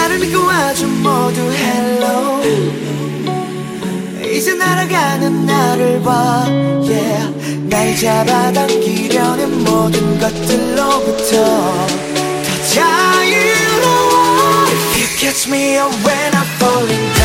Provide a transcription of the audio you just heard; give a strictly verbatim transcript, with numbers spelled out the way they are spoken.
나를 믿고 와줘 모두 hello. 이제 날아가는 나를 봐 yeah. 날 잡아당기려는 모든 것들로부터 더 자유로워. If you catch me up when I'm falling down.